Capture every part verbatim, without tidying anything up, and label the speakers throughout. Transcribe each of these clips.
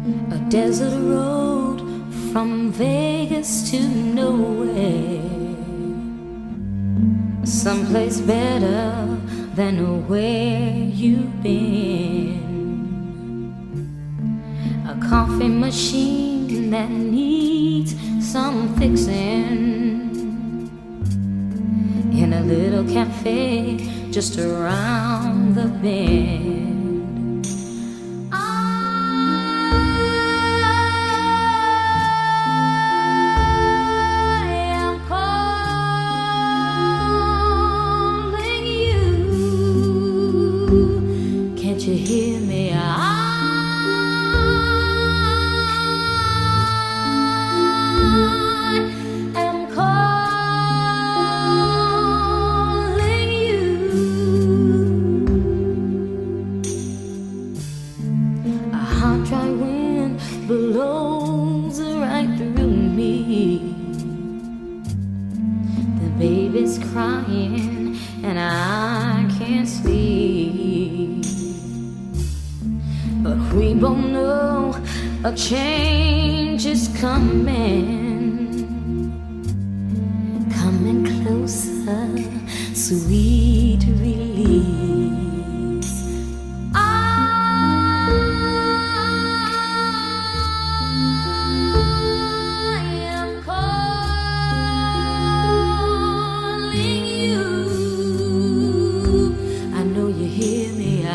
Speaker 1: A desert road from Vegas to nowhere, someplace better than where you've been. A coffee machine that needs some fixing, in a little cafe just around the bend. Can't you hear me? I am calling you. A hot, dry wind blows right through me. The baby's crying and I can't sleep. But we both know a change is coming, coming closer, sweet release. I am calling you. I know you hear me. I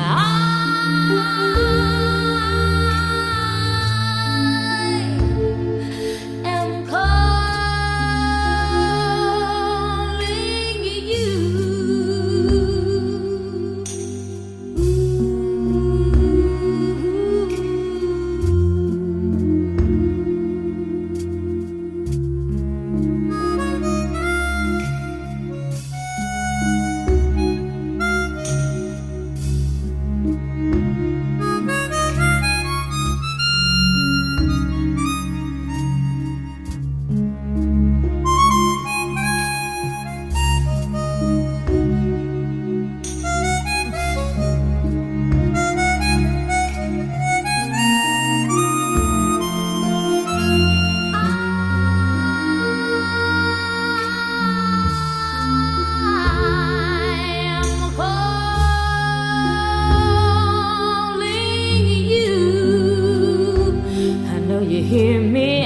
Speaker 1: you hear me? I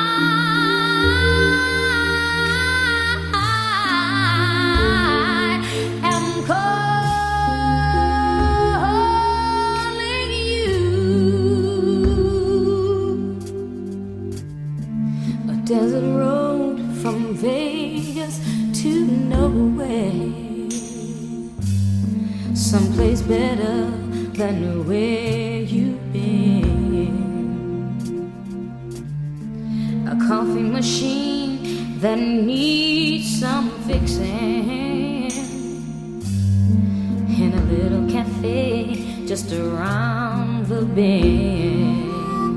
Speaker 1: am calling you. A desert road from Vegas to nowhere, someplace better than where you've been. A coffee machine that needs some fixing, in a little cafe just around the bend.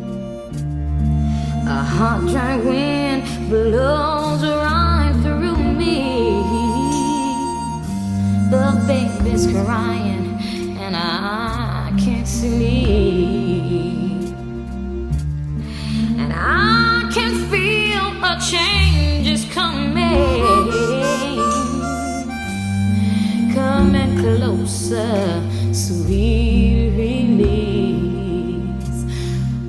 Speaker 1: A hot, dry wind blows right through me. The baby's crying and I can't sleep, and I can feel a change is coming, coming closer, sweet release. I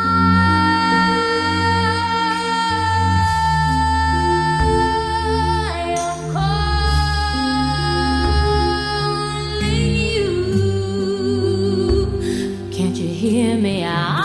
Speaker 1: am calling you. Can't you hear me? I